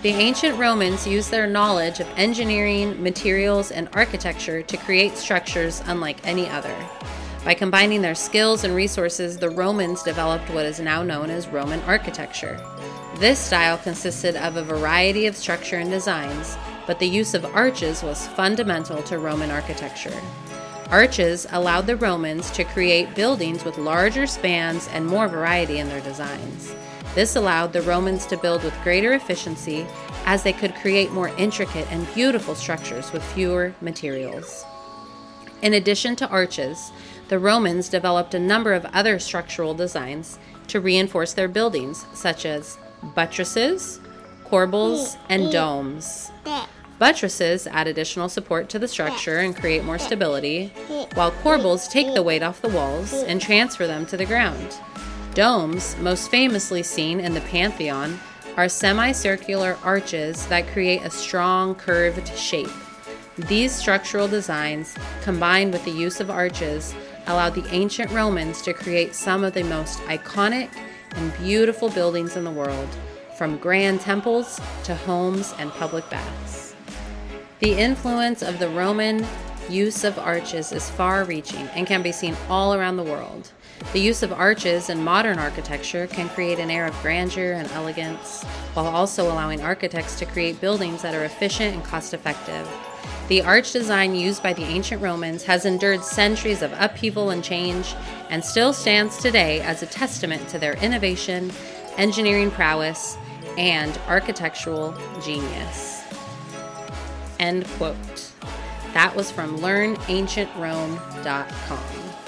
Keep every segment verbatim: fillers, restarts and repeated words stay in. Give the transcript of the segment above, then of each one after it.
The ancient Romans used their knowledge of engineering, materials, and architecture to create structures unlike any other. By combining their skills and resources, the Romans developed what is now known as Roman architecture. This style consisted of a variety of structure and designs, but the use of arches was fundamental to Roman architecture. Arches allowed the Romans to create buildings with larger spans and more variety in their designs. This allowed the Romans to build with greater efficiency, as they could create more intricate and beautiful structures with fewer materials. In addition to arches, the Romans developed a number of other structural designs to reinforce their buildings, such as buttresses, corbels, and domes. Buttresses add additional support to the structure and create more stability, while corbels take the weight off the walls and transfer them to the ground. Domes, most famously seen in the Pantheon, are semicircular arches that create a strong, curved shape. These structural designs, combined with the use of arches, allowed the ancient Romans to create some of the most iconic and beautiful buildings in the world, from grand temples to homes and public baths. The influence of the Roman use of arches is far-reaching and can be seen all around the world. The use of arches in modern architecture can create an air of grandeur and elegance, while also allowing architects to create buildings that are efficient and cost-effective. The arch design used by the ancient Romans has endured centuries of upheaval and change, and still stands today as a testament to their innovation, engineering prowess, and architectural genius. End quote. That was from learn ancient rome dot com.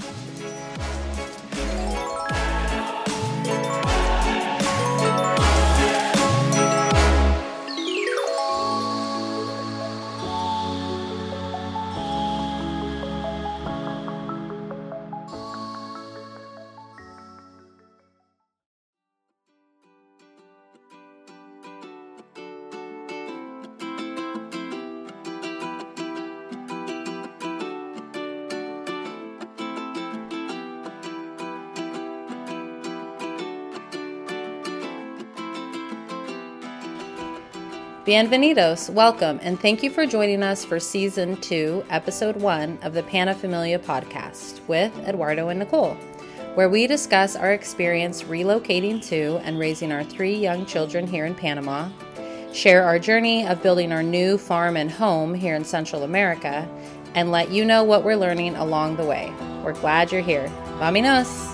Bienvenidos, welcome, and thank you for joining us for Season two, Episode one of the Pana Familia podcast with Eduardo and Nicole, where we discuss our experience relocating to and raising our three young children here in Panama, share our journey of building our new farm and home here in Central America, and let you know what we're learning along the way. We're glad you're here. Vámonos!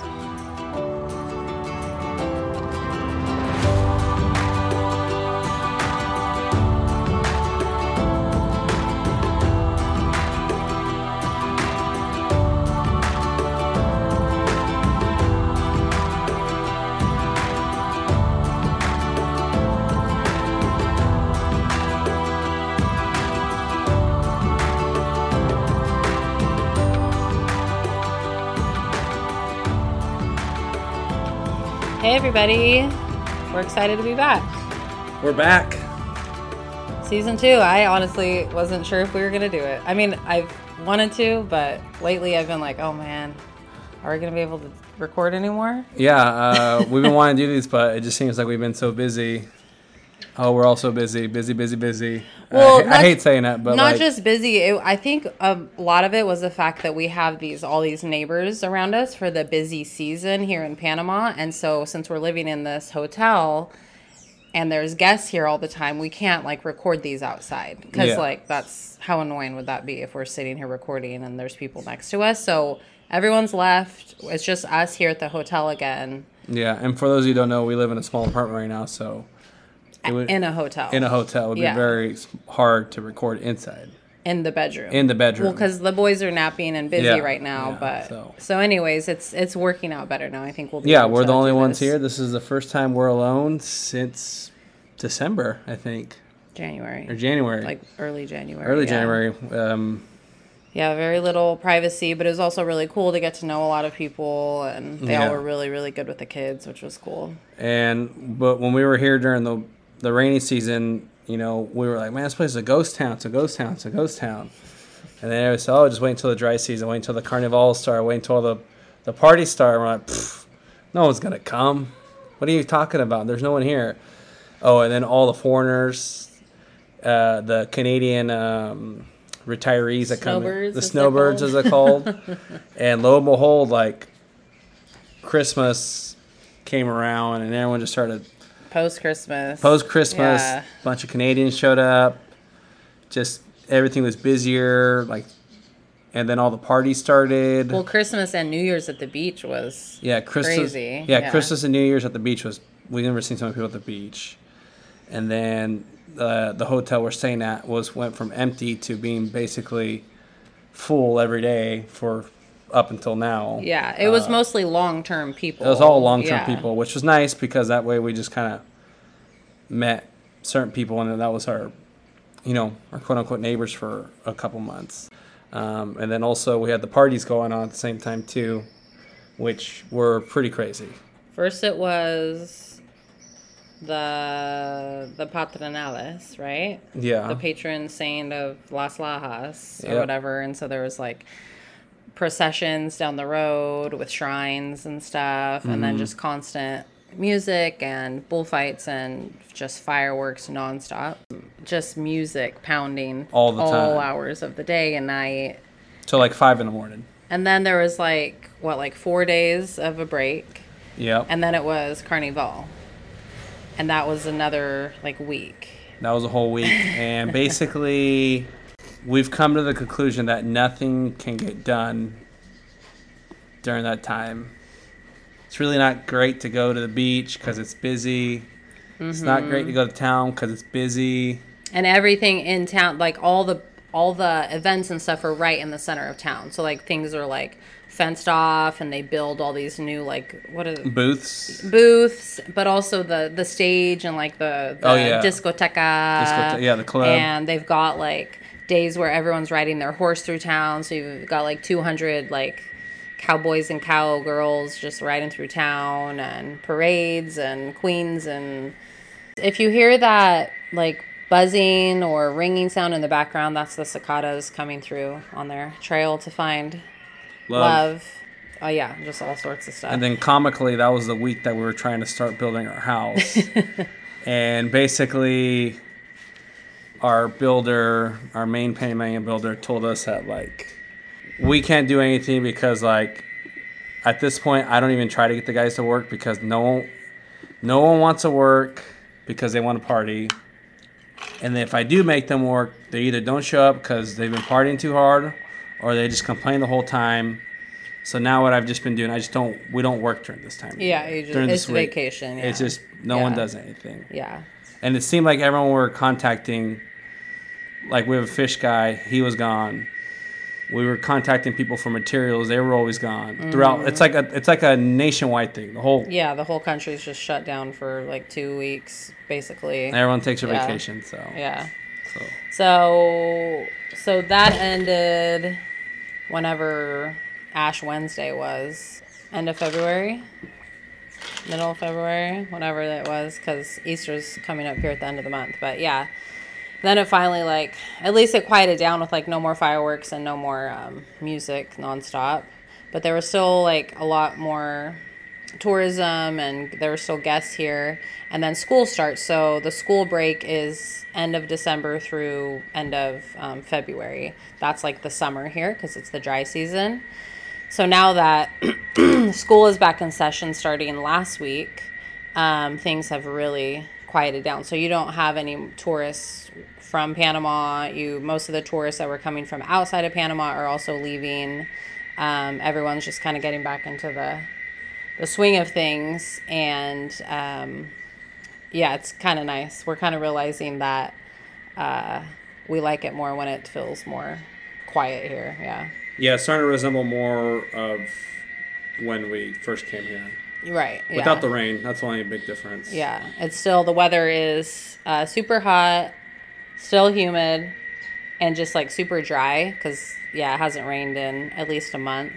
Hey everybody, we're excited to be back. We're back. Season two, I honestly wasn't sure if we were going to do it. I mean, I've wanted to, but lately I've been like, oh man, are we going to be able to record anymore? Yeah, uh, we've been wanting to do these, but it just seems like we've been so busy. Oh, we're all so busy, busy, busy, busy. Well, uh, I hate saying that, but not like, just busy. It, I think a lot of it was the fact that we have these all these neighbors around us for the busy season here in Panama, and so since we're living in this hotel and there's guests here all the time, we can't like record these outside because yeah. like that's how annoying would that be if we're sitting here recording and there's people next to us. So everyone's left. It's just us here at the hotel again. Yeah, and for those of you who don't know, we live in a small apartment right now, so. It would, in a hotel. In a hotel. It would yeah. be very hard to record inside. In the bedroom. In the bedroom. Well, because the boys are napping and busy yeah, right now. yeah, but so. so anyways, it's it's working out better now. I think we'll be Yeah, able we're to the only do ones this. here. This is the first time we're alone since December, I think. January. Or January. Like early January. Early yeah. January. Um, yeah, very little privacy, but it was also really cool to get to know a lot of people, and they yeah. all were really, really good with the kids, which was cool. And but when we were here during the the rainy season, you know, we were like, man, this place is a ghost town. It's a ghost town. It's a ghost town. And then it was, oh, just wait until the dry season. Wait until the carnival start. Wait until the, the party start. And we're like, no one's going to come. What are you talking about? There's no one here. Oh, and then all the foreigners, uh, the Canadian um, retirees that come in. Snowbirds, The is that snowbirds, called? as they're called. And lo and behold, like, Christmas came around and everyone just started... Post-Christmas. Post-Christmas, Yeah. a bunch of Canadians showed up. Just everything was busier, like... And then all the parties started. Well, Christmas and New Year's at the beach was yeah, Christmas, crazy. Yeah, Yeah. Christmas and New Year's at the beach was... We never seen so many people at the beach. And then uh, the hotel we're staying at was went from empty to being basically full every day for up until now. Yeah, it was Uh, mostly long-term people. It was all long-term Yeah. people, which was nice because that way we just kind of met certain people, and then that was our, you know, our quote-unquote neighbors for a couple months. Um, and then also we had the parties going on at the same time too, which were pretty crazy. First it was the the Patronales, right? Yeah. The patron saint of Las Lajas or Yep. whatever. And so there was like processions down the road with shrines and stuff, and Mm-hmm. then just constant music and bullfights and just fireworks nonstop. Just music pounding All the all time. hours of the day and night. So like five in the morning. And then there was like what, like four days of a break. Yep. And then it was Carnival. And that was another like week. That was a whole week. And basically, we've come to the conclusion that nothing can get done during that time. It's really not great to go to the beach because it's busy. Mm-hmm. It's not great to go to town because it's busy. And everything in town, like all the all the events and stuff are right in the center of town. So like things are like fenced off, and they build all these new like what are Booths. booths, but also the the stage and like the, the Oh, yeah. discoteca. Discote- yeah, the club. And they've got like days where everyone's riding their horse through town. So you've got like two hundred like cowboys and cowgirls just riding through town, and parades and queens. And if you hear that like buzzing or ringing sound in the background, that's the cicadas coming through on their trail to find Love. love. Oh yeah, just all sorts of stuff. And then comically, that was the week that we were trying to start building our house. And basically, our builder, our main Panamanian builder, told us that, like, we can't do anything because, like, at this point, I don't even try to get the guys to work because no one, no one wants to work because they want to party. And if I do make them work, they either don't show up because they've been partying too hard, or they just complain the whole time. So now what I've just been doing, I just don't, we don't work during this time. Yeah, you just, During it's this week. vacation. Yeah. It's just, no Yeah. one does anything. Yeah. And it seemed like everyone we were contacting, like we have a fish guy, he was gone. We were contacting people for materials, they were always gone. Mm-hmm. Throughout, it's like a, it's like a nationwide thing. The whole, Yeah, the whole country's just shut down for like two weeks, basically. everyone takes their Yeah. vacation, so. Yeah. So. So, so that ended whenever Ash Wednesday was. End of February? Middle of February? Whenever that was, because Easter's coming up here at the end of the month. But yeah. Then it finally, like, at least it quieted down with, like, no more fireworks and no more um, music nonstop. But there was still, like, a lot more tourism, and there were still guests here. And then school starts. So the school break is end of December through end of um, February. That's, like, the summer here because it's the dry season. So now that school is back in session starting last week, um, things have really quieted down. So you don't have any tourists from Panama. You most of the tourists that were coming from outside of Panama are also leaving. Um, everyone's just kind of getting back into the the swing of things, and um, yeah, it's kind of nice. We're kind of realizing that uh, we like it more when it feels more quiet here. Yeah. Yeah, it's starting to resemble more of when we first came here. Right. Yeah. Without the rain, that's the only big difference. Yeah, it's still, the weather is uh, super hot, still humid, and just like super dry because, yeah, it hasn't rained in at least a month.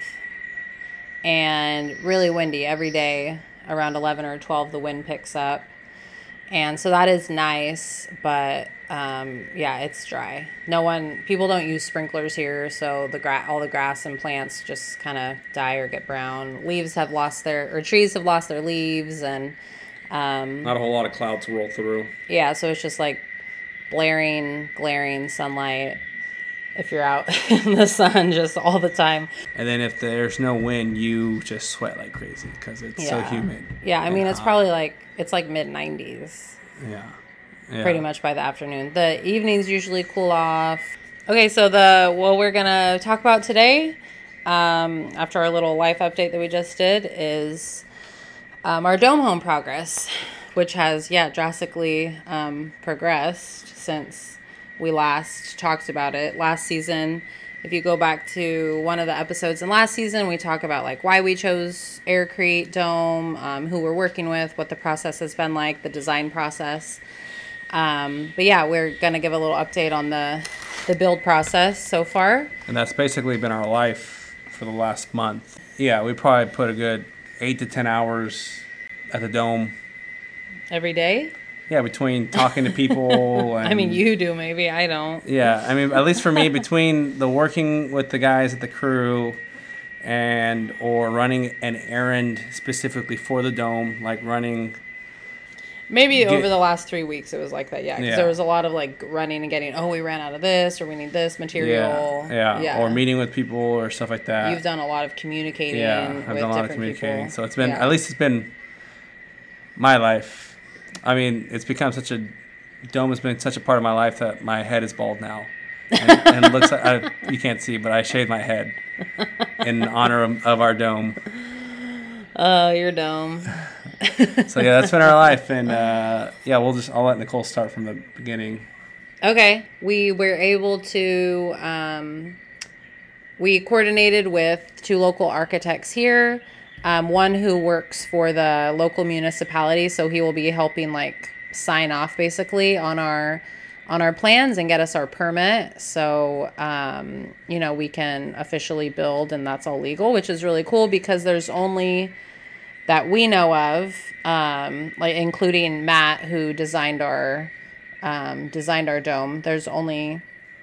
And really windy every day. Around eleven or twelve, the wind picks up. And so that is nice, but um, yeah, it's dry. No one, people don't use sprinklers here, so the gra- all the grass and plants just kind of die or get brown. Leaves have lost their, or trees have lost their leaves, and Um, Not a whole lot of clouds roll through. Yeah, so it's just like blaring, glaring sunlight if you're out in the sun just all the time. And then if there's no wind, you just sweat like crazy because it's Yeah. so humid. Yeah, I mean, it's hot. probably like, it's like mid nineties. Yeah. yeah. Pretty much by the afternoon. The evenings usually cool off. Okay, so the what we're going to talk about today, um, after our little life update that we just did, is um, our dome home progress, which has, yeah, drastically um, progressed since we last talked about it. Last season, if you go back to one of the episodes in last season, we talk about like why we chose Aircrete Dome, um, who we're working with, what the process has been like, the design process. Um, but yeah, we're going to give a little update on the, the build process so far. And that's basically been our life for the last month. Yeah, we probably put a good eight to ten hours at the dome. Every day? Yeah, between talking to people. And, I mean, you do maybe. I don't. Yeah, I mean, at least for me, between the working with the guys at the crew and or running an errand specifically for the dome, like running... Maybe Get, over the last three weeks it was like that, yeah. Because yeah. there was a lot of like running and getting, oh, we ran out of this, or we need this material. Yeah, yeah, yeah. Or meeting with people or stuff like that. You've done a lot of communicating yeah, with I've done a lot of different communicating. people. So it's been, yeah. at least it's been my life. I mean, it's become such a, dome has been such a part of my life that my head is bald now. And, and it looks like, I, you can't see, but I shaved my head in honor of, of our dome. Oh, your dome. So yeah, that's been our life, and uh, yeah, we'll just I'll let Nicole start from the beginning. Okay, we were able to um, we coordinated with two local architects here. Um, one who works for the local municipality, so he will be helping like sign off basically on our on our plans and get us our permit. So um, you know, we can officially build, and that's all legal, which is really cool because there's only that we know of, um, like including Matt, who designed our um, designed our dome. There's only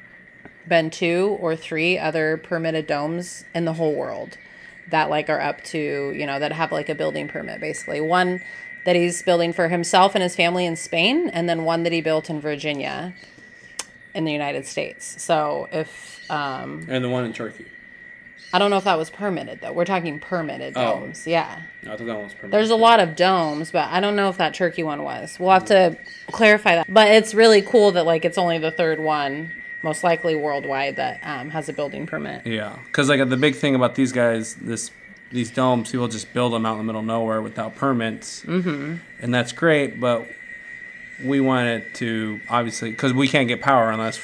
been two or three other permitted domes in the whole world that like are up to, you know, that have like a building permit basically. One that he's building for himself and his family in Spain, and then one that he built in Virginia in the United States. So if um, and the one in Turkey. I don't know if that was permitted, though. We're talking permitted Oh. domes. Yeah. I thought that one was permitted. There's a lot of domes, but I don't know if that Turkey one was. We'll have to clarify that. But it's really cool that, like, it's only the third one, most likely worldwide, that um, has a building permit. Yeah, because like the big thing about these guys, this these domes, people just build them out in the middle of nowhere without permits, mm-hmm. and that's great. But we wanted to obviously because we can't get power unless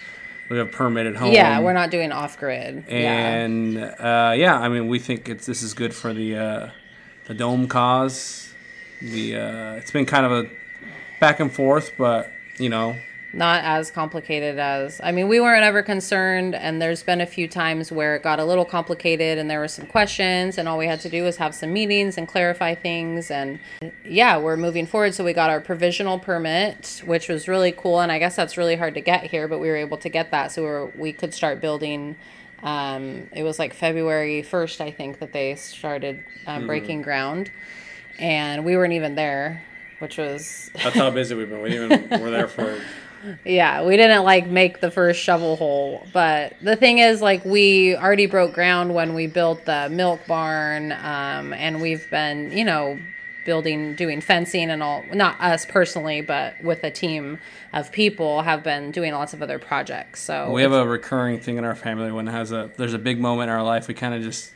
we have permitted home. Yeah, we're not doing off-grid. And yeah, uh, yeah I mean, we think it's this is good for the uh, the dome cause. The uh, it's been kind of a back and forth, but you know. Not as complicated as, I mean, we weren't ever concerned, and there's been a few times where it got a little complicated and there were some questions, and all we had to do was have some meetings and clarify things, and yeah, we're moving forward. So we got our provisional permit, which was really cool, and I guess that's really hard to get here, but we were able to get that, so we, were, we could start building. Um, it was like February first, I think, that they started um, mm-hmm. breaking ground, and we weren't even there, which was... That's how busy we've been. We even were there for... Yeah, we didn't like make the first shovel hole, but the thing is, like, we already broke ground when we built the milk barn, um, and we've been, you know, building, doing fencing and all, not us personally, but with a team of people have been doing lots of other projects. So we have a recurring thing in our family when it has a, there's a big moment in our life, we kind of just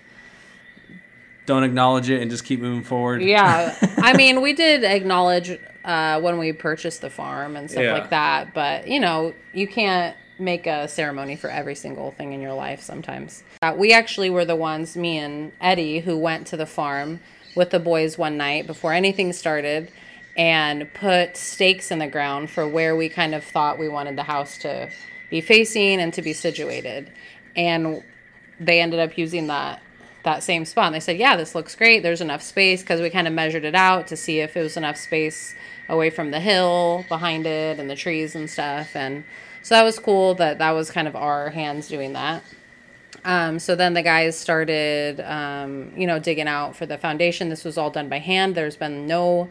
don't acknowledge it and just keep moving forward. Yeah, I mean, we did acknowledge uh, when we purchased the farm and stuff yeah. like that, but you know, you can't make a ceremony for every single thing in your life sometimes. Uh, we actually were the ones, me and Eddie, who went to the farm with the boys one night before anything started and put stakes in the ground for where we kind of thought we wanted the house to be facing and to be situated. And they ended up using that that same spot. And they said, yeah, this looks great. There's enough space, because we kind of measured it out to see if it was enough space away from the hill behind it and the trees and stuff. And so that was cool that that was kind of our hands doing that. Um, so then the guys started, um, you know, digging out for the foundation. This was all done by hand. There's been no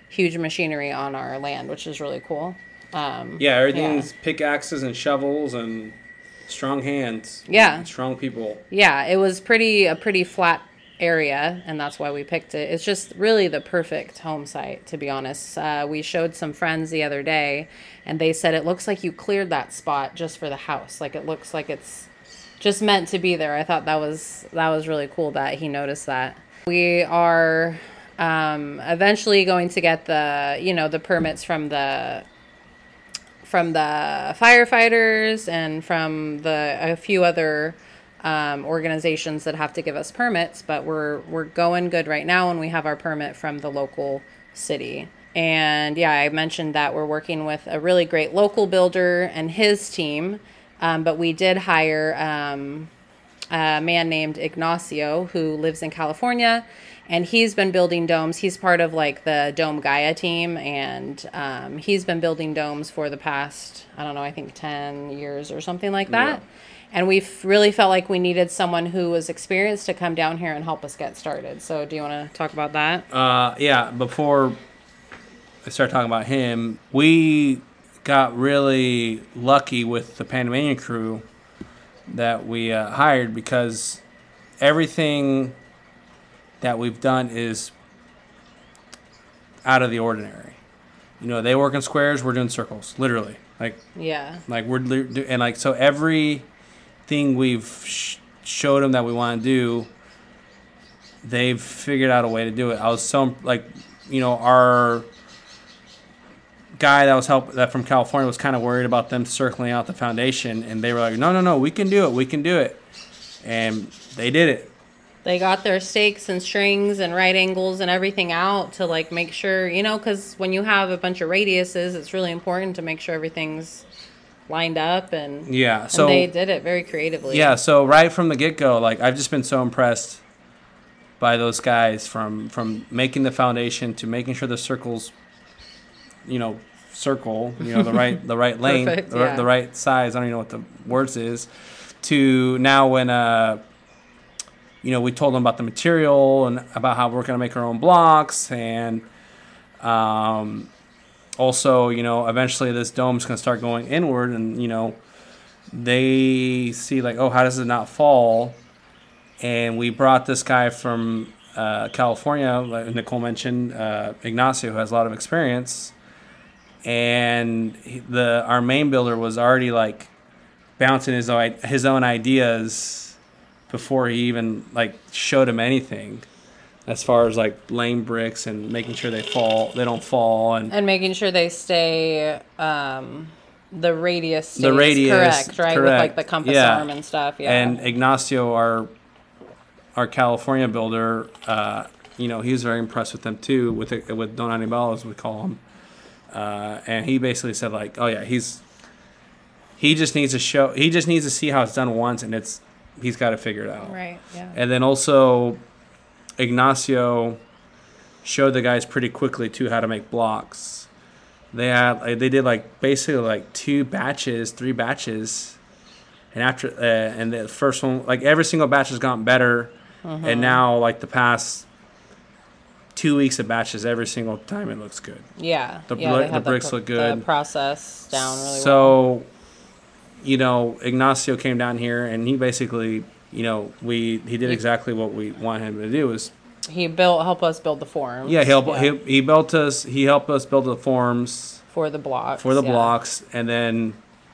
huge machinery on our land, which is really cool. Um, yeah, everything's yeah. pickaxes and shovels and strong hands. Yeah. And strong people. Yeah, it was pretty a pretty flat area, and that's why we picked it. It's just really the perfect home site, to be honest. Uh, we showed some friends the other day, and they said it looks like you cleared that spot just for the house. Like it looks like it's just meant to be there. I thought that was that was really cool that he noticed that. We are um, eventually going to get the you know the permits from the from the firefighters and from the a few other um, organizations that have to give us permits, but we're we're going good right now, and we have our permit from the local city. And yeah, I mentioned that we're working with a really great local builder and his team, um, but we did hire um, a man named Ignacio who lives in California, and he's been building domes. He's part of like the Dome Gaia team, and um, he's been building domes for the past, I don't know, I think ten years or something like that. Yeah. And we really felt like we needed someone who was experienced to come down here and help us get started. So do you want to talk about that? Uh, yeah, before I start talking about him, we got really lucky with the Panamanian crew that we uh, hired, because everything that we've done is out of the ordinary. You know, they work in squares, we're doing circles, literally. Like, yeah. Like we're and like so everything we've sh- showed them that we want to do, they've figured out a way to do it. I was so like, you know, our guy that was help that from California was kind of worried about them circling out the foundation, and they were like, no, no, no, we can do it, we can do it, and they did it. They got their stakes and strings and right angles and everything out to like make sure, you know, because when you have a bunch of radiuses, it's really important to make sure everything's lined up, and yeah, so and they did it very creatively. Yeah, so right from the get-go, like I've just been so impressed by those guys, from from making the foundation to making sure the circles, you know, circle, you know, the right the right length, Perfect, the, yeah. the right size. I don't even know what the words is. To now when uh, you know, we told them about the material and about how we're going to make our own blocks, and um, also, you know, eventually this dome's going to start going inward, and you know, they see like, oh, how does it not fall? And we brought this guy from uh, California, like Nicole mentioned, uh, Ignacio, who has a lot of experience. And he, the our main builder was already like bouncing his own, his own ideas before he even like showed him anything, as far as like laying bricks and making sure they fall, they don't fall, and and making sure they stay um, the radius stays the radius correct, right? Correct. With like the compass yeah. arm and stuff. Yeah. And Ignacio, our our California builder, uh, you know, he was very impressed with them too, with it, with Don Anibal, as we call him. Uh, and he basically said like, oh yeah, he's he just needs to show, he just needs to see how it's done once, and it's he's got to figure it out. Right. Yeah. And then also, Ignacio showed the guys pretty quickly too how to make blocks. They had like, they did like basically like two batches, three batches, and after uh, and the first one, like every single batch has gotten better, uh-huh. and now like the past two weeks of batches, every single time it looks good. Yeah, the, yeah, bl- they the have bricks the, look good. The process down really so, well. So, you know, Ignacio came down here, and he basically, you know, we he did exactly what we want him to do. Is he built help us build the forms? Yeah, he helped. Yeah. He, he built us. He helped us build the forms for the blocks. For the yeah. blocks, and then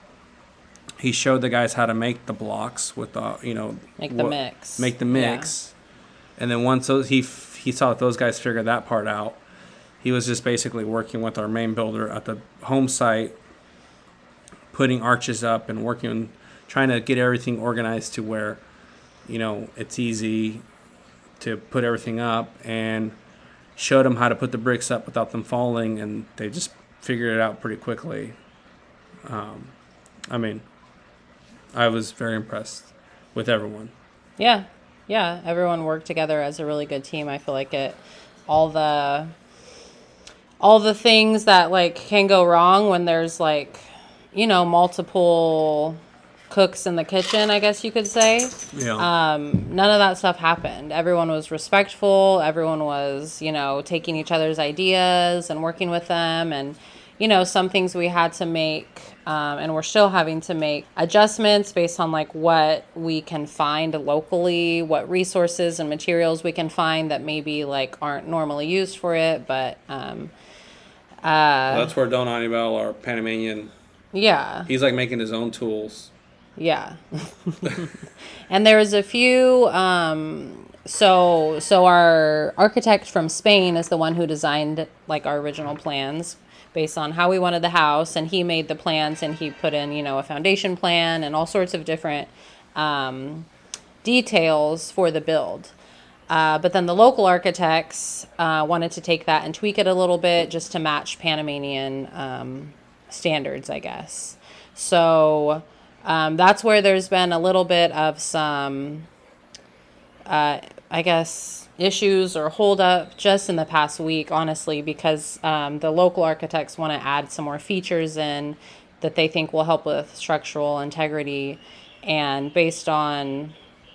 he showed the guys how to make the blocks with the, you know, make the what, mix. Make the mix, yeah. And then once those he. He saw that those guys figured that part out. He was just basically working with our main builder at the home site, putting arches up and working, trying to get everything organized to where, you know, it's easy to put everything up, and showed them how to put the bricks up without them falling, and they just figured it out pretty quickly. Um, I mean, I was very impressed with everyone. Yeah. Yeah, everyone worked together as a really good team. I feel like it, all the, all the things that like can go wrong when there's like, you know, multiple cooks in the kitchen, I guess you could say. Yeah. Um, none of that stuff happened. Everyone was respectful. Everyone was, you know, taking each other's ideas and working with them. And, you know, some things we had to make, um, and we're still having to make adjustments based on like what we can find locally, what resources and materials we can find that maybe like aren't normally used for it. But um, uh, well, that's where Don Anibal, our Panamanian, yeah, he's like making his own tools. yeah. And there was a few, um, so, so our architect from Spain is the one who designed like our original plans based on how we wanted the house, and he made the plans and he put in, you know, a foundation plan and all sorts of different, um, details for the build. Uh, but then the local architects, uh, wanted to take that and tweak it a little bit just to match Panamanian, um, standards, I guess. So, Um, that's where there's been a little bit of some, uh, I guess, issues or hold up just in the past week, honestly, because um, the local architects want to add some more features in that they think will help with structural integrity. And based on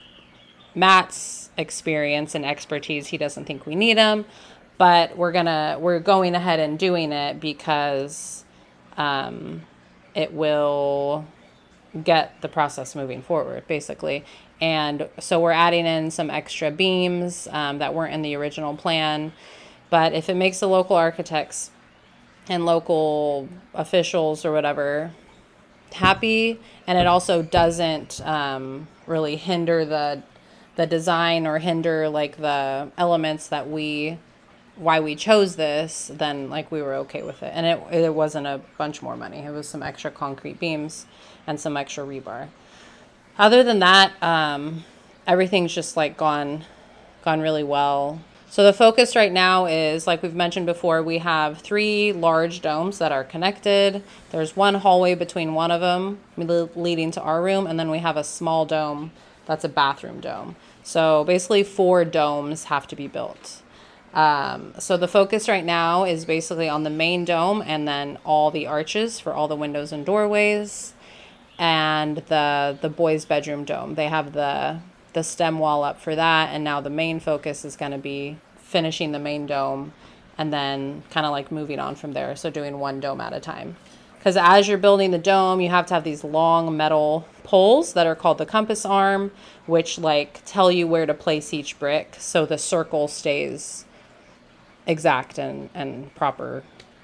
Matt's experience and expertise, he doesn't think we need them. But we're gonna we're going ahead and doing it because um, it will get the process moving forward, basically. And so we're adding in some extra beams um, that weren't in the original plan. But if it makes the local architects and local officials or whatever happy, and it also doesn't um, really hinder the the design or hinder like the elements that we why we chose this, then like we were okay with it. And it it wasn't a bunch more money. It was some extra concrete beams and some extra rebar. Other than that, um, everything's just like gone, gone really well. So the focus right now is, like we've mentioned before, we have three large domes that are connected. There's one hallway between one of them leading to our room, and then we have a small dome that's a bathroom dome. So basically four domes have to be built. Um, so the focus right now is basically on the main dome and then all the arches for all the windows and doorways. And the the boys' bedroom dome. They have the the stem wall up for that, and now the main focus is going to be finishing the main dome and then kind of like moving on from there, so doing one dome at a time. Because as you're building the dome, you have to have these long metal poles that are called the compass arm, which like tell you where to place each brick so the circle stays exact and, and proper.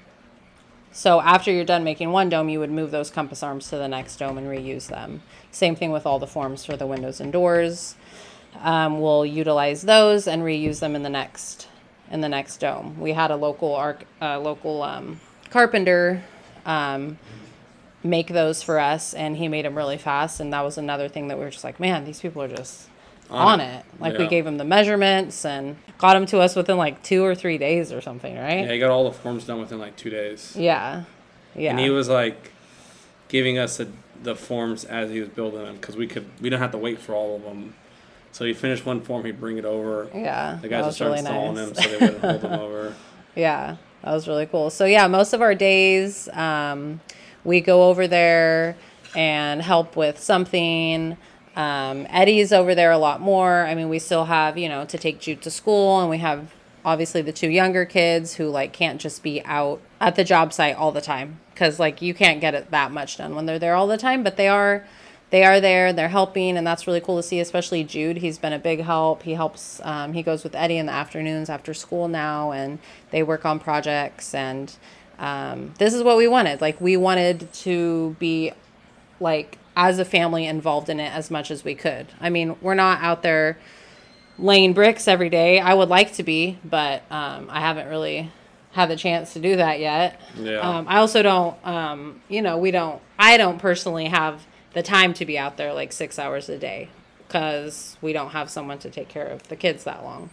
So after you're done making one dome, you would move those compass arms to the next dome and reuse them. Same thing with all the forms for the windows and doors. Um, we'll utilize those and reuse them in the next in the next dome. We had a local arc, uh, local um, carpenter um, make those for us, and he made them really fast. And that was another thing that we were just like, man, these people are just on, on it. Like yeah. We gave him the measurements and got them to us within like two or three days or something, right? Yeah, he got all the forms done within like two days. Yeah, yeah. And he was like giving us the, the forms as he was building them, because we could we don't have to wait for all of them. So he finished one form, he'd bring it over. Yeah, the guys would start really installing nice. them so they wouldn't hold them over. Yeah, that was really cool. So yeah, most of our days um, we go over there and help with something. Um, Eddie's over there a lot more. I mean, we still have, you know, to take Jude to school, and we have obviously the two younger kids who like can't just be out at the job site all the time, because like you can't get it that much done when they're there all the time, but they are they are there, they're helping, and that's really cool to see, especially Jude. He's been a big help. He helps, um, he goes with Eddie in the afternoons after school now, and they work on projects, and um, this is what we wanted. Like, we wanted to be like as a family involved in it as much as we could. I mean, we're not out there laying bricks every day. I would like to be, but um, I haven't really had the chance to do that yet. Yeah. Um, I also don't, um, you know, we don't, I don't personally have the time to be out there like six hours a day, because we don't have someone to take care of the kids that long.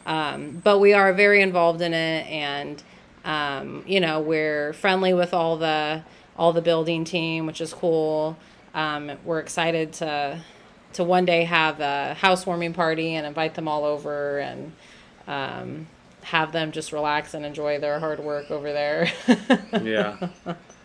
Um, but we are very involved in it, and, um, you know, we're friendly with all the, all the building team, which is cool. Um, we're excited to, to one day have a housewarming party and invite them all over, and, um, have them just relax and enjoy their hard work over there. Yeah.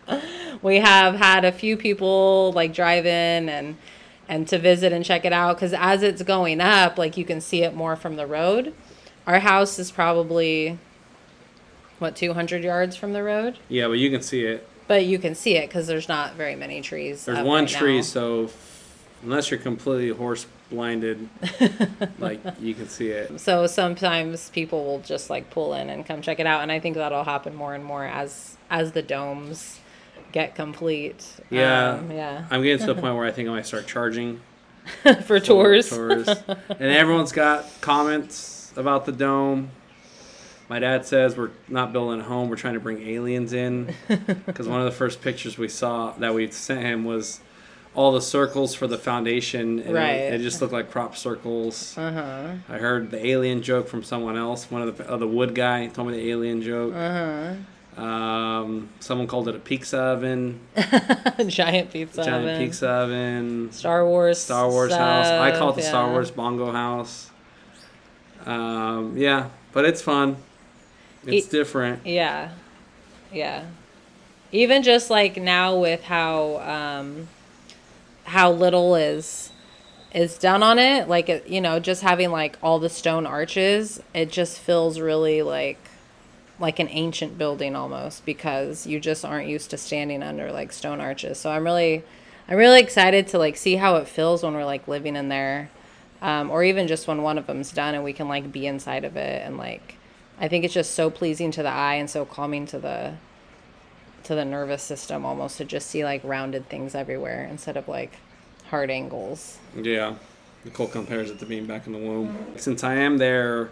We have had a few people like drive in and and to visit and check it out, because as it's going up, like you can see it more from the road. Our house is probably what, two hundred yards from the road, Yeah, but you can see it. but you can see it because there's not very many trees. There's up one right tree, now. so f- unless you're completely horse blinded, like you can see it. So sometimes people will just like pull in and come check it out, and I think that'll happen more and more as as the domes get complete. Yeah, um, yeah. I'm getting to the point where I think I might start charging For tours. tours. And everyone's got comments about the dome. My dad says we're not building a home, we're trying to bring aliens in. Because one of the first pictures we saw that we sent him was all the circles for the foundation. And Right. It, it just looked like crop circles. Uh-huh. I heard the alien joke from someone else. One of the, uh, the wood guy told me the alien joke. Uh-huh. Um, someone called it a pizza oven. Giant pizza Giant oven. pizza oven. Star Wars. Star Wars house. I call it the stuff, Star yeah. Wars bongo house. Um, yeah, but it's fun. It's E- different. Yeah. Yeah. Even just like now with how um how little is is done on it, like it, you know, just having like all the stone arches, it just feels really like like an ancient building almost, because you just aren't used to standing under like stone arches. So I'm really I'm really excited to like see how it feels when we're like living in there. Um, or even just when one of them's done and we can like be inside of it, and like I think it's just so pleasing to the eye and so calming to the to the nervous system almost, to just see like rounded things everywhere instead of like hard angles. Yeah. Nicole compares it to being back in the womb. Since I am there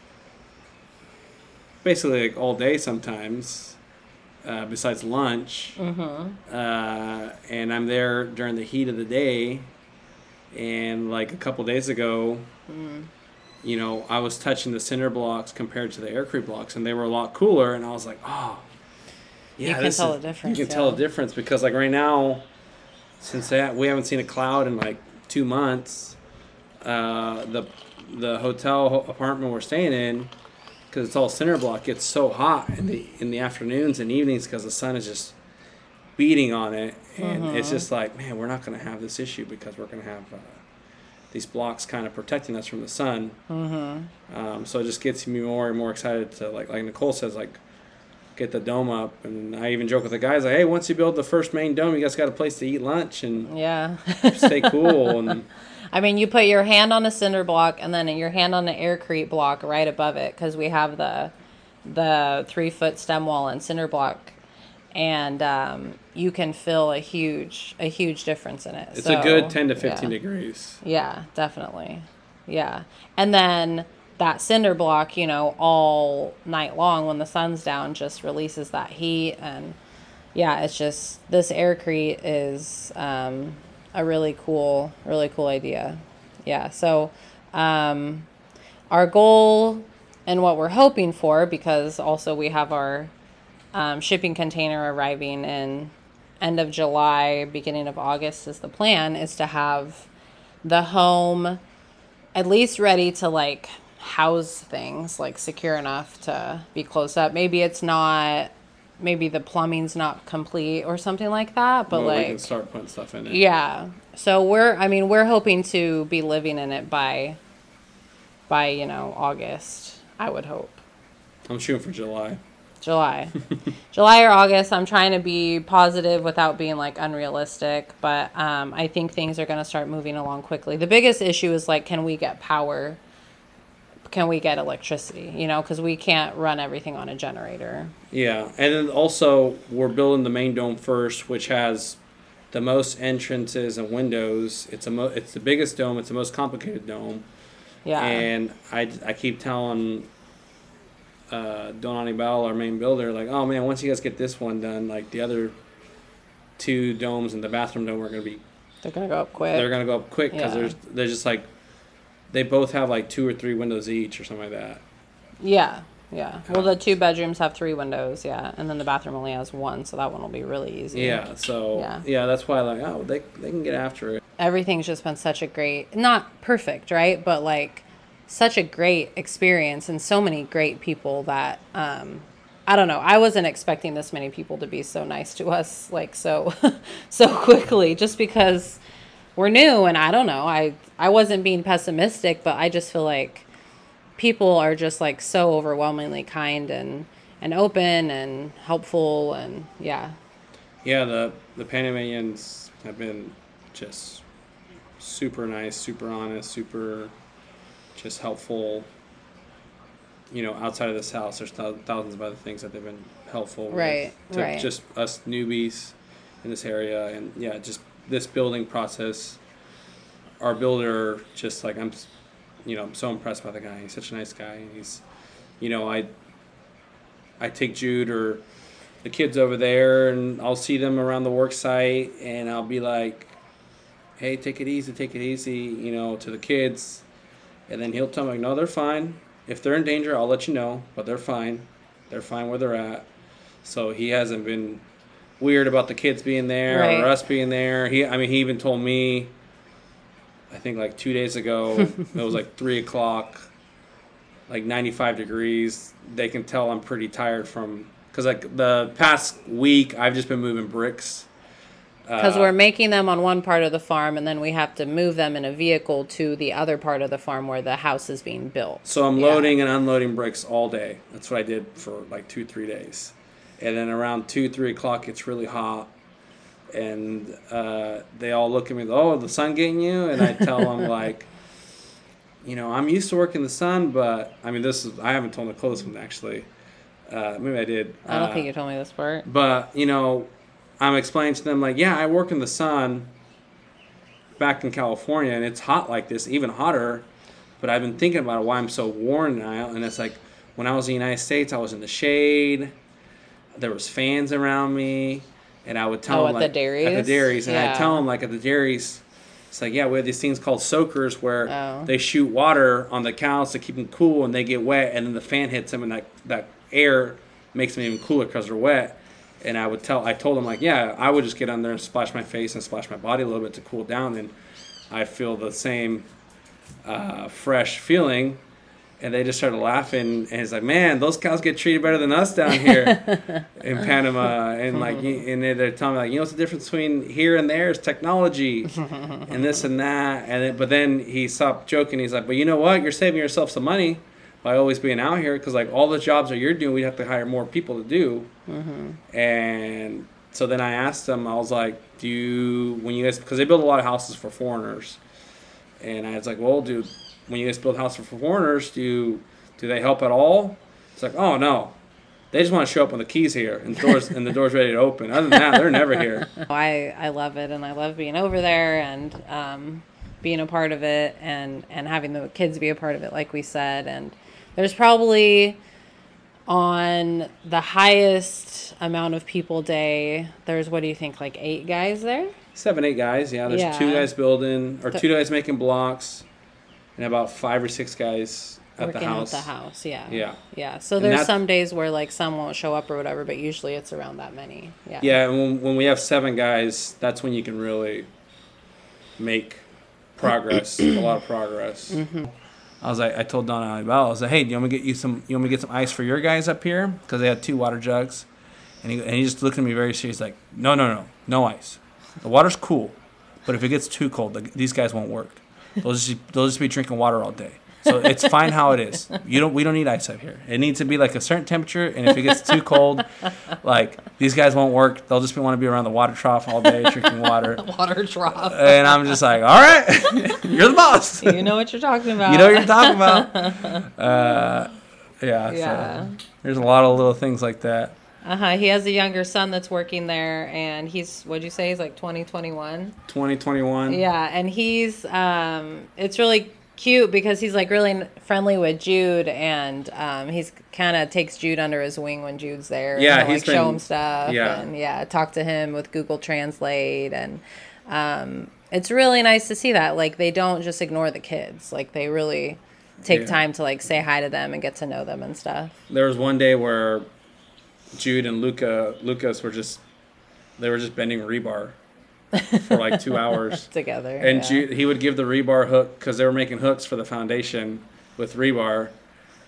basically like all day sometimes, uh, besides lunch, Mm-hmm. uh, and I'm there during the heat of the day, and like a couple days ago, Mm. you know, I was touching the cinder blocks compared to the aircrete blocks, and they were a lot cooler, and I was like, oh, yeah, You can this tell is- the difference, You can tell yeah. the difference, because like right now, since that, we haven't seen a cloud in like two months, uh, the the hotel ho- apartment we're staying in, because it's all cinder block, gets so hot in the in the afternoons and evenings because the sun is just beating on it, and Mm-hmm. it's just like, man, we're not going to have this issue because we're going to have uh, these blocks kind of protecting us from the sun. Mm-hmm. Um, so it just gets me more and more excited to, like like Nicole says, like get the dome up. And I even joke with the guys like, hey, once you build the first main dome, you guys got a place to eat lunch and Yeah. stay cool. And I mean, you put your hand on a cinder block and then your hand on the aircrete block right above it, because we have the the three foot stem wall and cinder block, and um, you can feel a huge a huge difference in it. it's So, a good ten to fifteen yeah. degrees. Yeah, definitely. Yeah. And then that cinder block, you know, all night long when the sun's down just releases that heat. And yeah, it's just, this aircrete is um, a really cool, really cool idea. Yeah. So um, our goal and what we're hoping for, because also we have our um, shipping container arriving in end of July, beginning of August is the plan, is to have the home at least ready to like house things, like secure enough to be closed up. Maybe it's not, maybe the plumbing's not complete or something like that, but Well, like we can start putting stuff in it. yeah. So we're, I mean, we're hoping to be living in it by, by, you know, August, I would hope. I'm shooting for July. July. July or August. I'm trying to be positive without being like unrealistic, but um, I think things are going to start moving along quickly. The biggest issue is like, can we get power? Can we get electricity? You know, because we can't run everything on a generator. Yeah, and then also we're building the main dome first, which has the most entrances and windows. It's a mo- it's the biggest dome. It's the most complicated dome. Yeah. And I, I keep telling uh, Don Anibal, our main builder, like, oh man, once you guys get this one done, like the other two domes and the bathroom dome are gonna be They're going to go up quick. they're gonna go up quick because Yeah. there's they're just like they both have like two or three windows each or something like that. Yeah. Yeah. Well, the two bedrooms have three windows. Yeah. And then the bathroom only has one. So that one will be really easy. Yeah, so Yeah. yeah, that's why like oh they they can get after it. Everything's just been such a great, not perfect, right? But like such a great experience, and so many great people that um, I don't know. I wasn't expecting this many people to be so nice to us, like so, so quickly, just because we're new. And I don't know. I I wasn't being pessimistic, but I just feel like people are just like so overwhelmingly kind and and open and helpful, and yeah. Yeah, the the Panamanians have been just super nice, super honest, super just helpful. You know, outside of this house, there's th- thousands of other things that they've been helpful Right, with to right. just us newbies in this area. And yeah, just this building process, our builder, just like I'm, s- you know, I'm so impressed by the guy. He's such a nice guy. He's, you know, I, I take Jude or the kids over there, and I'll see them around the work site, and I'll be like, hey, take it easy, take it easy, you know, to the kids. And then he'll tell me, like, no, they're fine. If they're in danger, I'll let you know, but they're fine. They're fine where they're at. So he hasn't been weird about the kids being there Right. or us being there. He, I mean, he even told me, I think like two days ago, it was like three o'clock, like ninety-five degrees. They can tell I'm pretty tired from, because like the past week, I've just been moving bricks. Because Uh, we're making them on one part of the farm, and then we have to move them in a vehicle to the other part of the farm where the house is being built. So I'm Yeah. loading and unloading bricks all day. That's what I did for like two, three days. And then around two, three o'clock, it's really hot. And uh, they all look at me, oh, the sun getting you? And I tell them, like, you know, I'm used to working in the sun, but I mean, this is, I haven't told Nicole this one actually. Uh, maybe I did. I don't uh, think you told me this part. But, you know, I'm explaining to them, like, yeah, I work in the sun back in California, and it's hot like this, even hotter. But I've been thinking about why I'm so worn now. And it's like, when I was in the United States, I was in the shade. There was fans around me. And I would tell Oh, them, at the like, dairies? at the dairies. And Yeah. I'd tell them, like, at the dairies, it's like, yeah, we have these things called soakers where Oh. they shoot water on the cows to keep them cool, and they get wet, and then the fan hits them, and that, that air makes them even cooler because they're wet. And I would tell, I told them, like, yeah, I would just get on there and splash my face and splash my body a little bit to cool down, and I feel the same uh, fresh feeling. And they just started laughing, and it's like, man, those cows get treated better than us down here in Panama. And like, and they're telling me, like, you know what's the difference between here and there is technology, and this and that. And then, but then he stopped joking. He's like, but you know what? You're saving yourself some money by always being out here, because like all the jobs that you're doing, we have to hire more people to do. Mm-hmm. And so then I asked them, I was like, do you, when you guys, because they build a lot of houses for foreigners, and I was like, well, dude, when you guys build houses for foreigners, do you, do they help at all? It's like, oh no, they just want to show up when the key's here and the doors and the door's ready to open. Other than that, they're never here. I, I love it, and I love being over there and um, being a part of it, and, and having the kids be a part of it, like we said. And there's probably, on the highest amount of people day, there's, what do you think, like eight guys there? Seven, eight guys. Yeah, there's Yeah. two guys building, or The- two guys making blocks, and about five or six guys at Working the house. at the house, yeah. Yeah. Yeah, so And there's that- some days where, like, some won't show up or whatever, but usually it's around that many. Yeah. Yeah, and when, when we have seven guys, that's when you can really make progress, a lot of progress. Mm-hmm. I was like, I told Donna Alibal, I was like, hey, do you want me to get you some? You want me to get some ice for your guys up here? Because they had two water jugs, and he and he just looked at me very serious, like, no, no, no, no ice. The water's cool, but if it gets too cold, the, these guys won't work. They'll just they'll just be drinking water all day. So it's fine how it is. You don't. We don't need ice up here. It needs to be like a certain temperature, and if it gets too cold, like these guys won't work. They'll just want to be around the water trough all day drinking water. Water drop. And I'm just like, all right, you're the boss. You know what you're talking about. You know what you're talking about. Uh, yeah. Yeah. So there's a lot of little things like that. Uh-huh. He has a younger son that's working there, and he's, what'd you say, he's like twenty, twenty-one? twenty twenty-one. Yeah, and he's, um, it's really cute because he's like really friendly with Jude, and um, he's kind of takes Jude under his wing when Jude's there. Yeah, and he'll, he's like show been- him stuff, yeah. and yeah, talk to him with Google Translate, and um, it's really nice to see that. Like, they don't just ignore the kids; like, they really take Yeah. time to like say hi to them and get to know them and stuff. There was one day where Jude and Luca, Lucas were just, they were just bending rebar for like two hours. Together. And yeah. Jude, he would give the rebar hook, because they were making hooks for the foundation with rebar.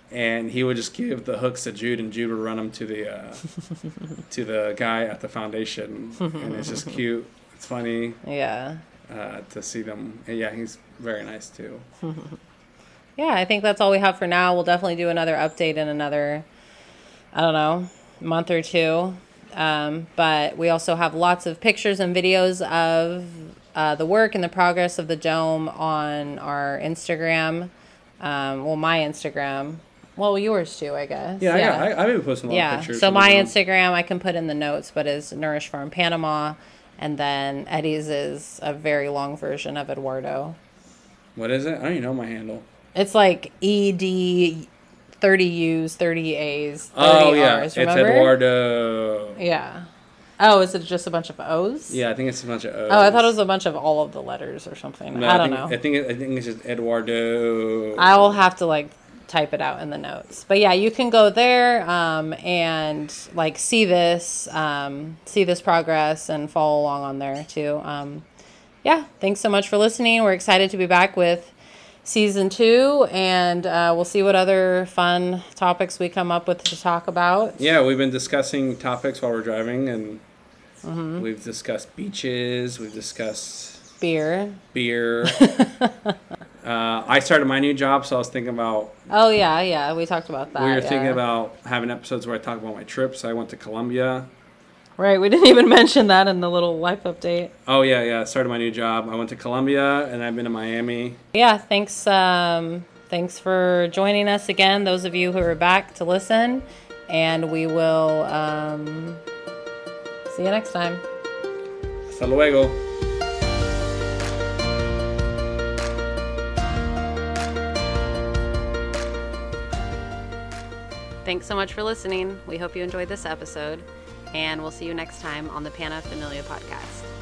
and he would just give the hooks to Jude, and Jude would run them to the uh, to the guy at the foundation, and it's just cute. It's funny. Yeah. Uh, to see them, and yeah, he's very nice too. Yeah, I think that's all we have for now. We'll definitely do another update in another, I don't know, month or two. Um, but we also have lots of pictures and videos of uh, the work and the progress of the dome on our Instagram. Um, well, my Instagram. Well, yours too, I guess. Yeah, yeah. I, I've been posting a lot yeah. of pictures. So my dome. Instagram, I can put in the notes, but is Nourish Farm Panama. And then Eddie's is a very long version of Eduardo. What is it? I don't even know my handle. It's like E D thirty U's, thirty A's, thirty oh, yeah. R's, It's remember? Eduardo. Yeah. Oh, is it just a bunch of O's? Yeah, I think it's a bunch of O's. Oh, I thought it was a bunch of all of the letters or something. No, I I don't think, know. I think it, I think it's just Eduardo. I will have to like type it out in the notes. But yeah, you can go there um, and like see this, um, see this progress and follow along on there too. Um, yeah, thanks so much for listening. We're excited to be back with season two, and uh, we'll see what other fun topics we come up with to talk about. Yeah, we've been discussing topics while we're driving, and mm-hmm. we've discussed beaches, we've discussed beer. Beer. uh, I started my new job, so I was thinking about... Oh, yeah, yeah, we talked about that. We were yeah. thinking about having episodes where I talk about my trips. I went to Colombia. Right, we didn't even mention that in the little life update. Oh, yeah, yeah. I started my new job. I went to Colombia, and I've been to Miami. Yeah, thanks um, thanks for joining us again, those of you who are back to listen. And we will um, see you next time. Hasta luego. Thanks so much for listening. We hope you enjoyed this episode. And we'll see you next time on the Pana Familia podcast.